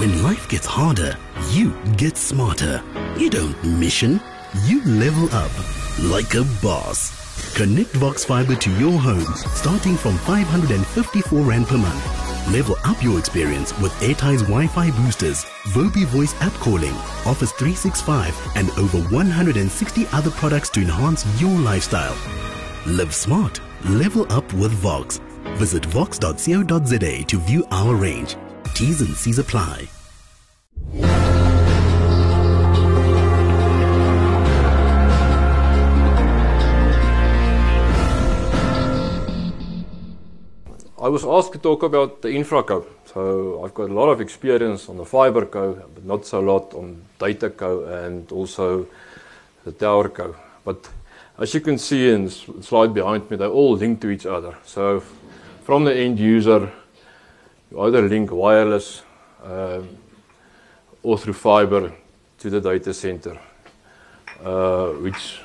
When life gets harder, you get smarter. You don't mission, you level up like a boss. Connect Vox Fiber to your home starting from 554 Rand per month. Level up your experience with Airtime's Wi-Fi boosters, Vobi voice app calling, Office 365 and over 160 other products to enhance your lifestyle. Live smart, level up with Vox. Visit vox.co.za to view our range. T's and C's apply. I was asked to talk about the InfraCo. So I've got a lot of experience on the FiberCo, but not so lot on DataCo and also the TowerCo. But as you can see in the slide behind me, they're all linked to each other. So from the end user, you either link wireless or through fiber to the data center, which,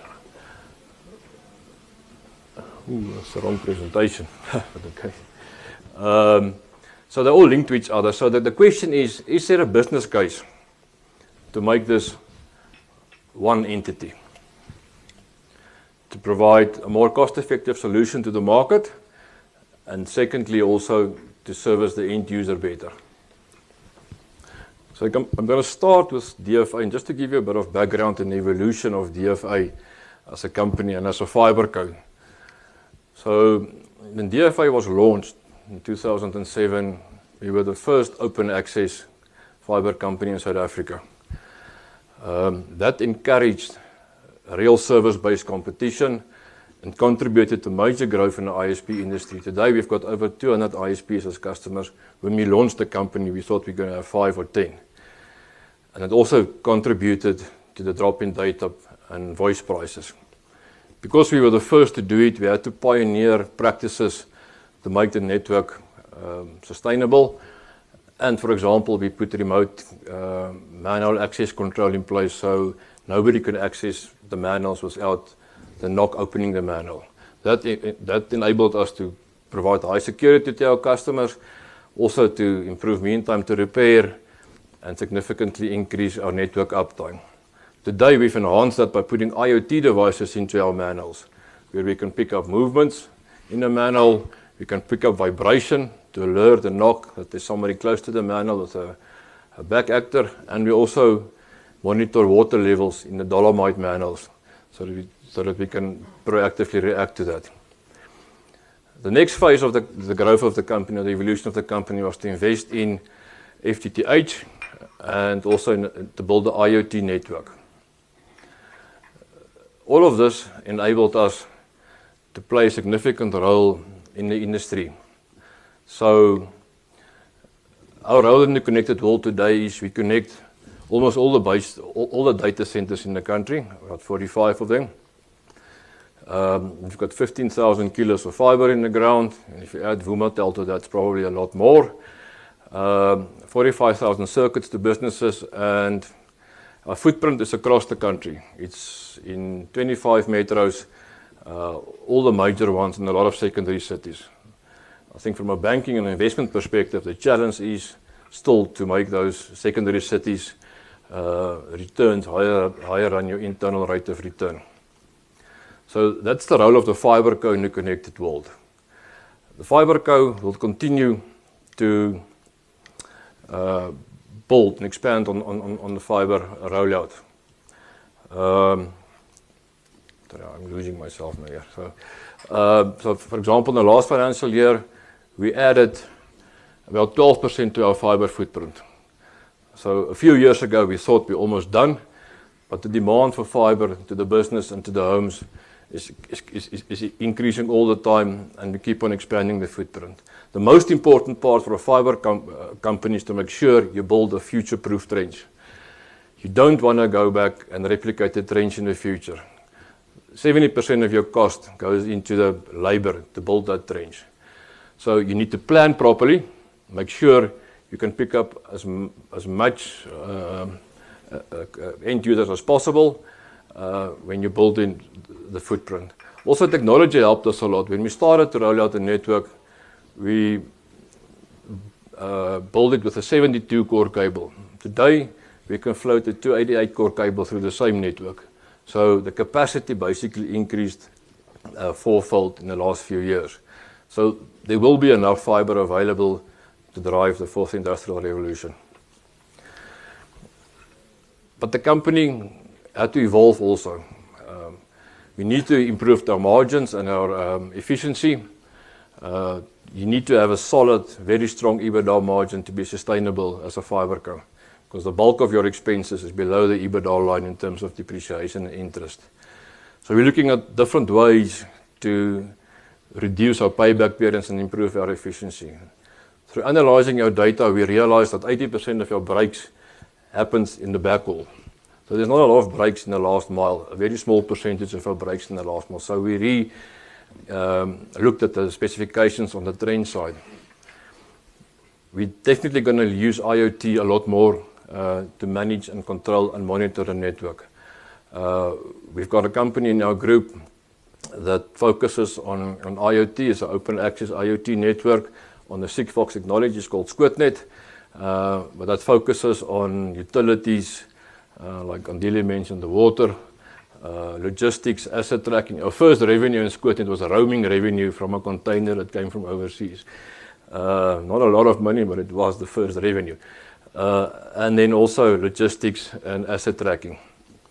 that's the wrong presentation, but okay. So they're all linked to each other. So that the question is there a business case to make this one entity, to provide a more cost-effective solution to the market, and secondly also to service the end user better. So I'm going to start with DFA, and just to give you a bit of background and evolution of DFA as a company and as a FiberCo. So when DFA was launched in 2007, we were the first open access fiber company in South Africa. That encouraged real service-based competition and contributed to major growth in the ISP industry. Today we've got over 200 ISPs as customers. When we launched the company, we thought we were going to have 5 or 10. And it also contributed to the drop in data and voice prices. Because we were the first to do it, we had to pioneer practices to make the network sustainable. And for example, we put remote manual access control in place so nobody could access the manuals without the NOC opening the manual. That enabled us to provide high security to our customers, also to improve mean time to repair and significantly increase our network uptime. Today we've enhanced that by putting IoT devices into our manuals, where we can pick up movements in the manual, we can pick up vibration to alert the NOC that there's somebody close to the manual with a back actor, and we also monitor water levels in the dolomite manuals so that we can proactively react to that. The next phase of the growth of the company, or the evolution of the company, was to invest in FTTH and also to build the IoT network. All of this enabled us to play a significant role in the industry. So our role in the connected world today is we connect almost all the data centers in the country, about 45 of them. We've got 15,000 kilos of fiber in the ground, and if you add Vumatel to that, it's probably a lot more. 45,000 circuits to businesses, and our footprint is across the country. It's in 25 metros, all the major ones, and a lot of secondary cities. I think from a banking and investment perspective, the challenge is still to make those secondary cities returns higher than your internal rate of return. So that's the role of the FiberCo in the connected world. The FiberCo will continue to build and expand on the fiber rollout. I'm losing myself now here. So for example, in the last financial year, we added about 12% to our fiber footprint. So a few years ago, we thought we're almost done, but the demand for fiber to the business and to the homes is increasing all the time, and we keep on expanding the footprint. The most important part for a fiber company is to make sure you build a future-proof trench. You don't want to go back and replicate the trench in the future. 70% of your cost goes into the labor to build that trench. So you need to plan properly, make sure you can pick up as much end users as possible when you build in the footprint. Also, technology helped us a lot. When we started to roll out the network, we build it with a 72 core cable. Today, we can float a 288 core cable through the same network. So the capacity basically increased fourfold in the last few years. So there will be enough fiber available to drive the fourth industrial revolution. But the company had to evolve also. We need to improve our margins and our efficiency. You need to have a solid, very strong EBITDA margin to be sustainable as a fiber co, because the bulk of your expenses is below the EBITDA line in terms of depreciation and interest. So we're looking at different ways to reduce our payback periods and improve our efficiency. Through analyzing our data, we realized that 80% of your breaks happens in the backhaul. So there's not a lot of breaks in the last mile, a very small percentage of our breaks in the last mile. So we looked at the specifications on the train side. We're definitely going to use IoT a lot more to manage and control and monitor the network. We've got a company in our group that focuses on IoT, it's an open access IoT network on the Sigfox technology, it's called SquidNet, but that focuses on utilities, like Andile mentioned, the water, logistics, asset tracking. Our first revenue in SquidNet was a roaming revenue from a container that came from overseas. Not a lot of money, but it was the first revenue. And then also logistics and asset tracking.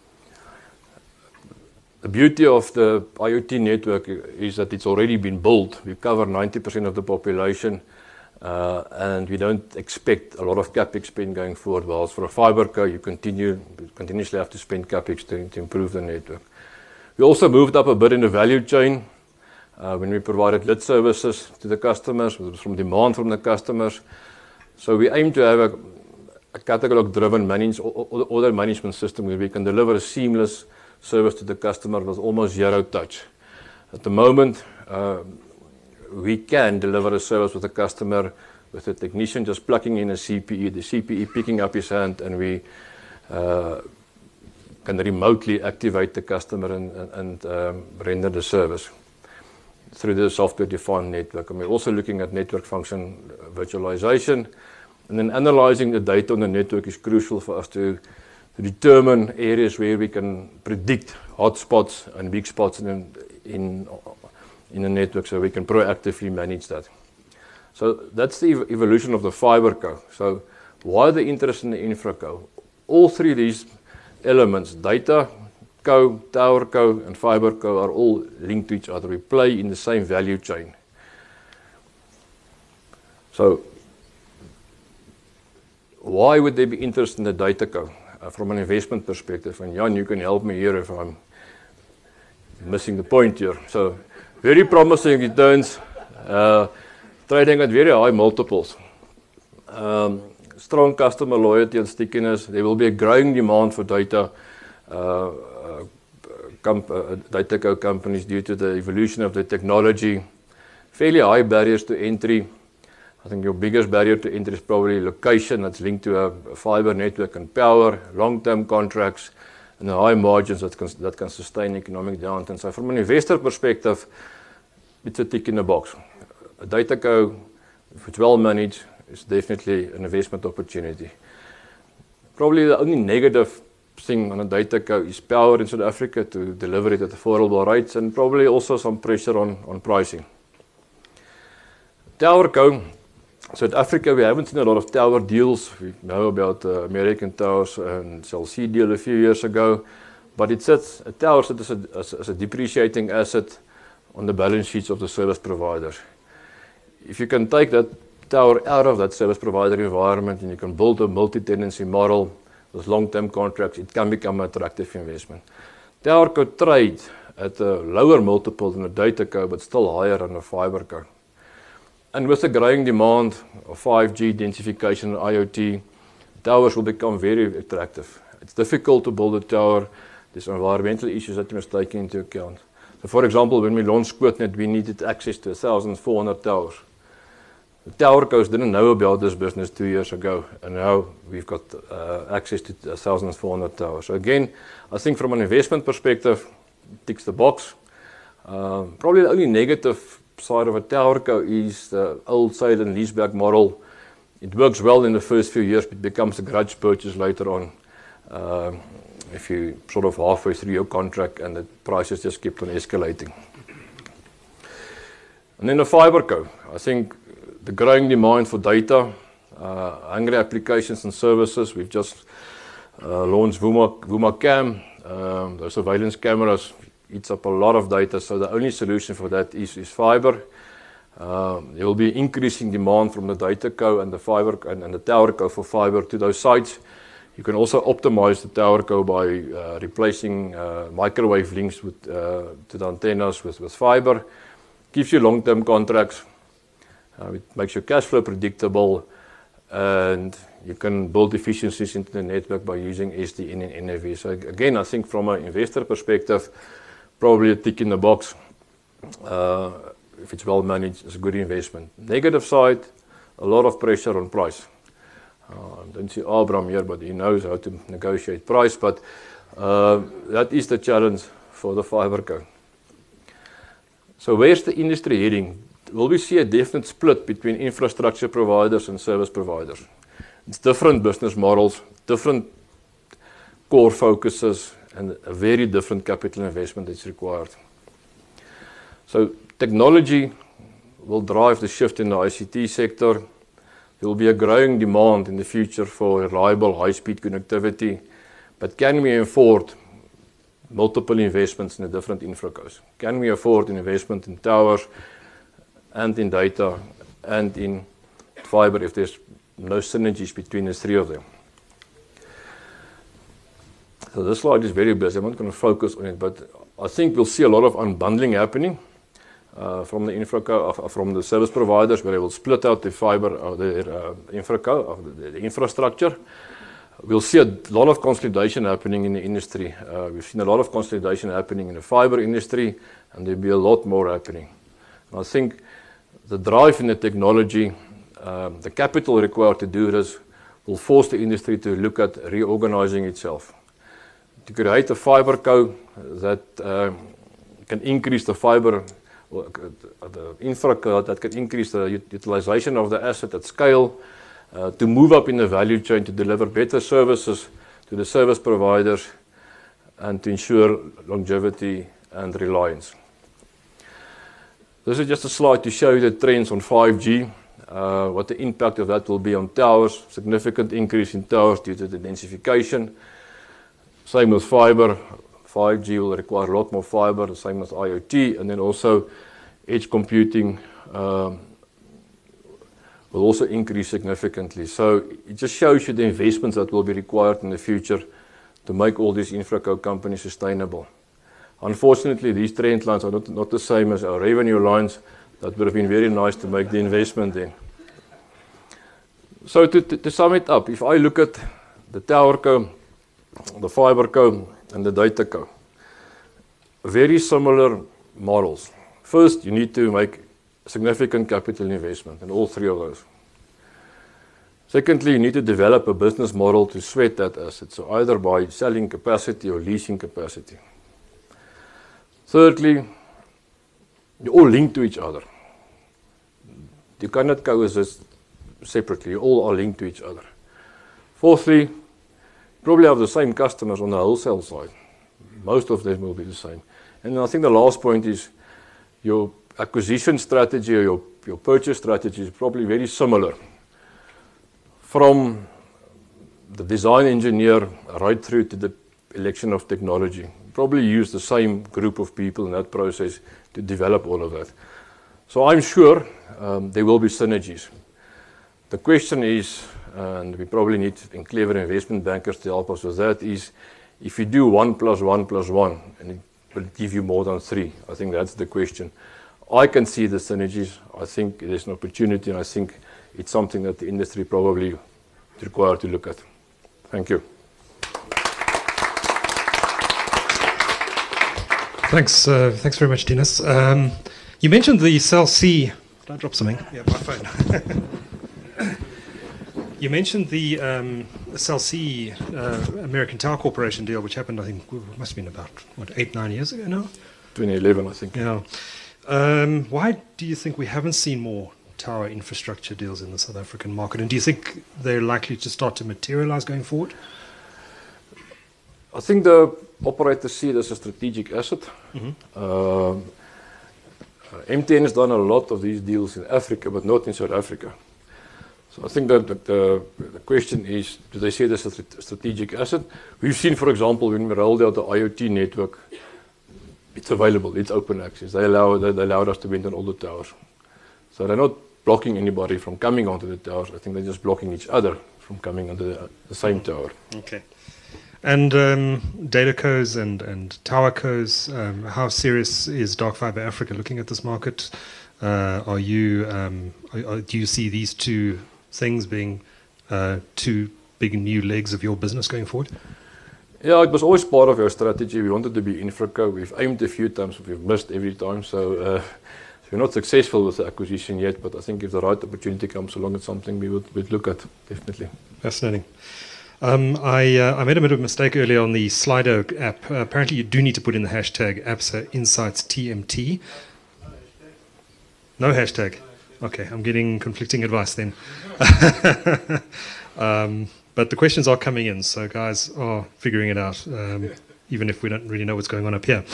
The beauty of the IoT network is that it's already been built. We cover 90% of the population, and we don't expect a lot of CapEx spend going forward. Whilst for a fiber co, you continuously have to spend CapEx to improve the network. We also moved up a bit in the value chain when we provided lit services to the customers, from demand from the customers. So we aim to have a catalog-driven order management system where we can deliver a seamless service to the customer with almost zero touch. At the moment, we can deliver a service with a customer with a technician just plugging in a CPE, the CPE picking up his hand, and we can remotely activate the customer and render the service through the software-defined network. And we're also looking at network function virtualization, and then analyzing the data on the network is crucial for us to determine areas where we can predict hotspots and weak spots in the network, so we can proactively manage that. So that's the evolution of the fiber co. So why the interest in the infra co? All three of these elements, data co, tower co, and fiber co, are all linked to each other. We play in the same value chain. So why would there be interest in the data co? From an investment perspective, and Jan, you can help me here if I'm missing the point here. So very promising returns, trading at very high multiples, strong customer loyalty and stickiness. There will be a growing demand for data co companies due to the evolution of the technology, fairly high barriers to entry. I think your biggest barrier to entry is probably location that's linked to a fiber network and power, long-term contracts, and the high margins that can sustain economic downturn. So from an investor perspective, it's a tick in the box. A data co, if it's well managed, is definitely an investment opportunity. Probably the only negative thing on a data co is power in South Africa to deliver it at affordable rates, and probably also some pressure on pricing. Tower co. South Africa, we haven't seen a lot of tower deals. We know about the American Towers and Cell C deal a few years ago, but a tower sits as a depreciating asset on the balance sheets of the service providers. If you can take that tower out of that service provider environment and you can build a multi-tenancy model with long-term contracts, it can become an attractive investment. Tower co trade at a lower multiple than a data co, but still higher than a fiber co. And with the growing demand of 5G, densification, and IoT, towers will become very attractive. It's difficult to build a tower. There's environmental issues that you must take into account. So for example, when we launched SquidNet, we needed access to 1,400 towers. The tower co's didn't know about this business 2 years ago, and now we've got access to 1,400 towers. So again, I think from an investment perspective, it ticks the box. Probably the only negative side of a tower co is the old sale and leaseback model, It works well in the first few years, but it becomes a grudge purchase later on. If you sort of halfway through your contract and the prices just kept on escalating. And then the FiberCo. I think the growing demand for data, hungry applications and services. We've just launched Vuma Cam. The surveillance cameras eats up a lot of data, so the only solution for that is fiber. There will be increasing demand from the DataCo and the fiber and the TowerCo for fiber to those sites. You can also optimize the TowerCo by replacing microwave links with, to the antennas with fiber. Gives you long-term contracts. It makes your cash flow predictable, and you can build efficiencies into the network by using SDN and NFV. So again, I think from an investor perspective, probably a tick in the box. If it's well managed, it's a good investment. Negative side, a lot of pressure on price. I don't see Abraham here, but he knows how to negotiate price. But that is the challenge for the FiberCo. So where's the industry heading? Will we see a definite split between infrastructure providers and service providers? It's different business models, different core focuses, and a very different capital investment that's required. So technology will drive the shift in the ICT sector. There will be a growing demand in the future for reliable, high-speed connectivity. But can we afford multiple investments in the different infracos? Can we afford an investment in towers and in data and in fiber if there's no synergies between the three of them? So this slide is very busy. I'm not going to focus on it, but I think we'll see a lot of unbundling happening from the infraco, from the service providers, where they will split out the fiber or their infraco, the infrastructure. We'll see a lot of consolidation happening in the industry. We've seen a lot of consolidation happening in the fiber industry, and there'll be a lot more happening. And I think the drive in the technology, the capital required to do this, will force the industry to look at reorganizing itself. To create a FiberCo that can increase the fiber, the infraco that can increase the utilization of the asset at scale, to move up in the value chain, to deliver better services to the service providers, and to ensure longevity and reliance. This is just a slide to show you the trends on 5G, what the impact of that will be on towers, significant increase in towers due to the densification. Same with fiber. 5G will require a lot more fiber, the same as IoT, and then also edge computing will also increase significantly. So it just shows you the investments that will be required in the future to make all these infraco companies sustainable. Unfortunately, these trend lines are not the same as our revenue lines. That would have been very nice to make the investment in. So to sum it up, if I look at the TowerCo, the FiberCo, and the DataCo, very similar models. First, you need to make significant capital investment in all three of those. Secondly, you need to develop a business model to sweat that asset, so either by selling capacity or leasing capacity. Thirdly, you all link to each other. You cannot coexist separately, you all are linked to each other. Fourthly, you probably have the same customers on the wholesale side. Most of them will be the same. And I think the last point is your acquisition strategy or your purchase strategy is probably very similar. From the design engineer right through to the election of technology. Probably use the same group of people in that process to develop all of that. So I'm sure there will be synergies. The question is, and we probably need clever investment bankers to help us with that, is if you do 1 + 1 + 1 and it will give you more than 3. I think that's the question. I can see the synergies. I think there's an opportunity, and I think it's something that the industry probably is required to look at. Thank you. Thanks very much, Dennis. You mentioned the Cell C. Did I drop something? Yeah, my phone. You mentioned the Cell C American Tower Corporation deal, which happened, I think, must have been about, 8, 9 years ago now? 2011, I think. Yeah. Why do you think we haven't seen more tower infrastructure deals in the South African market? And do you think they're likely to start to materialize going forward? I think the operators see it as a strategic asset. MTN has done a lot of these deals in Africa, but not in South Africa. So I think that the question is, do they see it as a strategic asset? We've seen, for example, when we rolled out the IoT network, it's available, it's open access. They allowed us to went on all the towers. So they're not blocking anybody from coming onto the towers. I think they're just blocking each other from coming onto the same tower. Okay. And datacos and towercos, how serious is Dark Fiber Africa looking at this market? Do you see these two things being two big new legs of your business going forward? Yeah, it was always part of our strategy. We wanted to be Infraco. We've aimed a few times, we've missed every time. So we're not successful with the acquisition yet, but I think if the right opportunity comes along, it's something we'd look at, definitely. Fascinating. I made a bit of a mistake earlier on the Slido app. Apparently you do need to put in the hashtag Absa Insights TMT. No hashtag. Okay, I'm getting conflicting advice then. But the questions are coming in, so guys are figuring it out, even if we don't really know what's going on up here.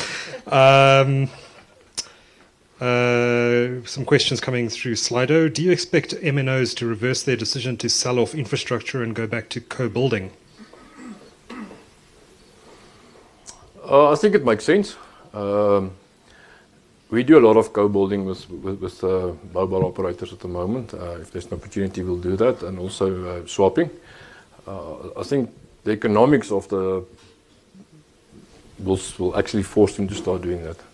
Some questions coming through Slido. Do you expect MNOs to reverse their decision to sell off infrastructure and go back to co-building? I think it makes sense. We do a lot of co-building with mobile operators at the moment. If there's an opportunity, we'll do that, and also swapping. I think the economics of the will actually force them to start doing that.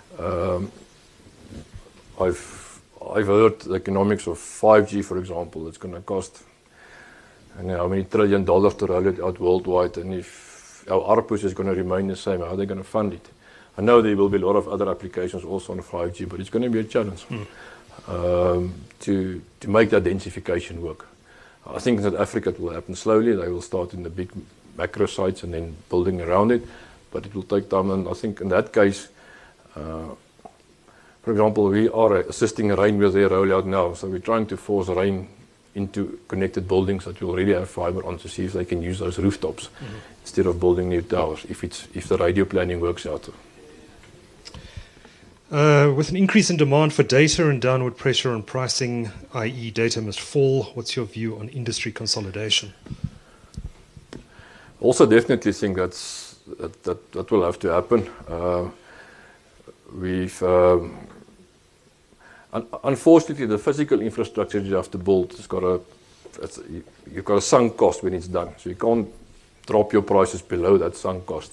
I've heard the economics of 5G, for example. It's going to cost, I don't know how many $1 trillion to roll it out worldwide, and if our ARPU is going to remain the same, how are they going to fund it? I know there will be a lot of other applications also on 5G, but it's going to be a challenge to make that densification work. I think in South Africa it will happen slowly. They will start in the big macro sites and then building around it, but it will take time. And I think in that case, for example, we are assisting Rain with their rollout now. So we're trying to force Rain into connected buildings that will already have fiber on to see if they can use those rooftops instead of building new towers, if the radio planning works out. With an increase in demand for data and downward pressure on pricing, i.e. data must fall, what's your view on industry consolidation? Also definitely think that will have to happen. Unfortunately, the physical infrastructure you have to build you've got a sunk cost when it's done. So you can't drop your prices below that sunk cost.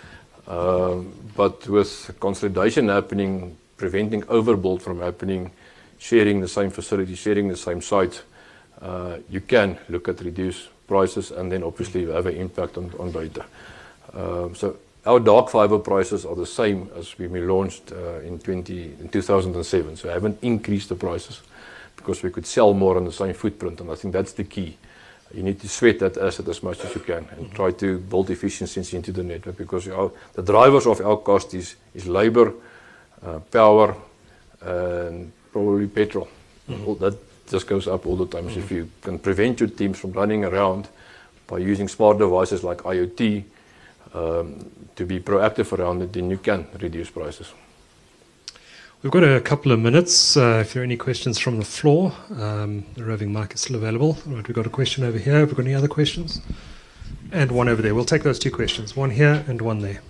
But with consolidation happening, preventing overbuild from happening, sharing the same facility, sharing the same site, you can look at reduced prices, and then obviously you have an impact on data. So our dark fiber prices are the same as when we launched in 2007. So I haven't increased the prices because we could sell more on the same footprint, and I think that's the key. You need to sweat that asset as much as you can and try to build efficiencies into the network, because the drivers of our cost is labor, power, and probably petrol. All that just goes up all the time. So if you can prevent your teams from running around by using smart devices like IoT to be proactive around it, then you can reduce prices. We've got a couple of minutes. If there are any questions from the floor, the roving mic is still available. All right, we've got a question over here. Have we got any other questions? And one over there. We'll take those two questions. One here and one there.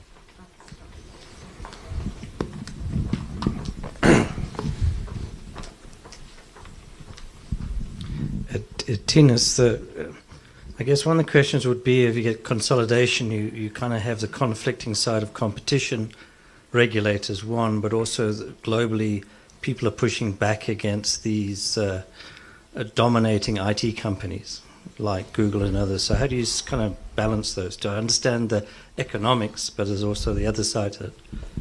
Tinus, I guess one of the questions would be, if you get consolidation, you kind of have the conflicting side of competition. Regulators, one, but also globally, people are pushing back against these dominating IT companies like Google and others. So how do you kind of balance those two? I understand the economics, but there's also the other side to it.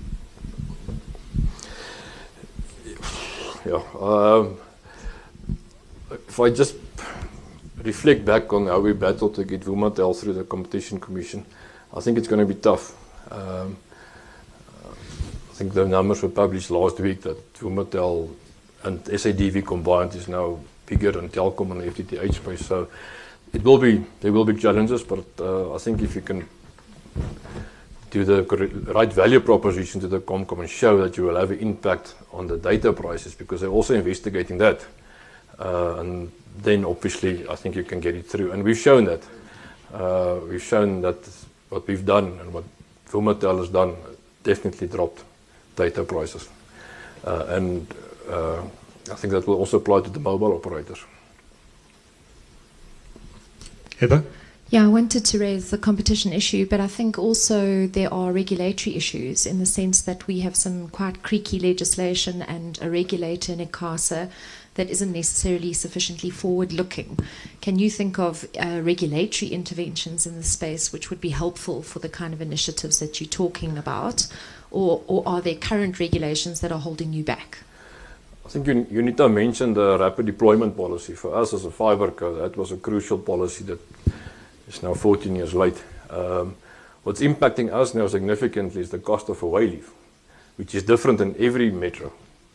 Yeah. If I just reflect back on how we battled to get Vumatel through the Competition Commission, I think it's going to be tough. I think the numbers were published last week that Vumatel and SADV combined is now bigger than Telkom and the FTTH space. So there will be challenges, but I think if you can do the right value proposition to the Comcom and show that you will have an impact on the data prices, because they're also investigating that, and then obviously I think you can get it through. And we've shown that. We've shown that what we've done and what Vumatel has done definitely dropped data prices. And I think that will also apply to the mobile operators. Heather? Yeah, I wanted to raise the competition issue, but I think also there are regulatory issues in the sense that we have some quite creaky legislation and a regulator in ICASA that isn't necessarily sufficiently forward-looking. Can you think of regulatory interventions in the space which would be helpful for the kind of initiatives that you're talking about, or are there current regulations that are holding you back? I think Unita mentioned the rapid deployment policy. For us as a FiberCo, that was a crucial policy that is now 14 years late. What's impacting us now significantly is the cost of away leave, which is different in every metro.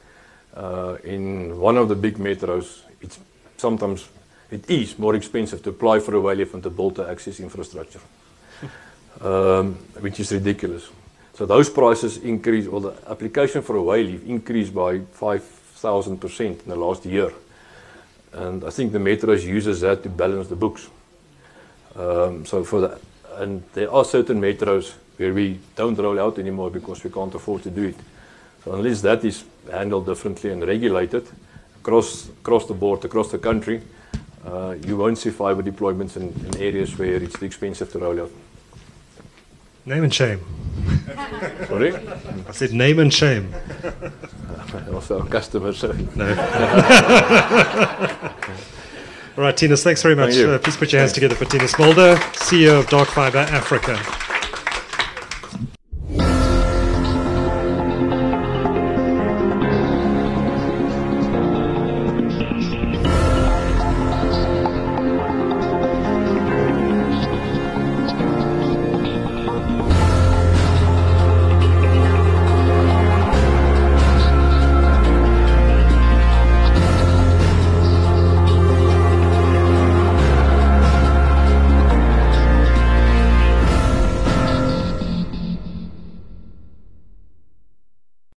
In one of the big metros, it is more expensive to apply for away leave and to build the access infrastructure, which is ridiculous. So those prices increase, or the application for away leave increased by 5,000% in the last year. And I think the metros uses that to balance the books. So for that, and there are certain metros where we don't roll out anymore because we can't afford to do it. So unless that is handled differently and regulated across the board, across the country, you won't see fiber deployments in areas where it's too expensive to roll out. Name and shame. Sorry? I said name and shame. Also our customers. No. All right, Tinus, thanks very much. Thank you. Please put your hands together for Tinus Mulder, CEO of Dark Fiber Africa.